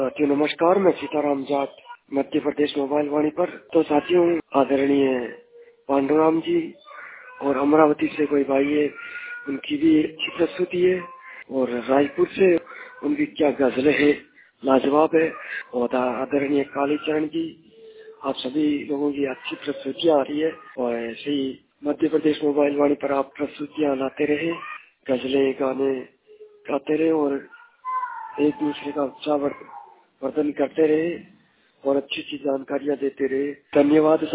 साथियों नमस्कार, मैं सीताराम जाट मध्य प्रदेश मोबाइल वाणी पर। तो साथियों, आदरणीय पांडुराम जी और अमरावती से कोई भाई है, उनकी भी अच्छी प्रस्तुति है। और रायपुर से उनकी क्या गजलें है, लाजवाब है। और आदरणीय कालीचरण जी, आप सभी लोगों की अच्छी प्रस्तुतियाँ आ रही है। और ऐसे ही मध्य प्रदेश मोबाइल वाणी पर आप प्रस्तुतियाँ लाते रहे, गजलें गाने गाते रहे और एक दूसरे का उत्साह वर्धन करते रहे और अच्छी अच्छी जानकारियाँ देते रहे। धन्यवाद।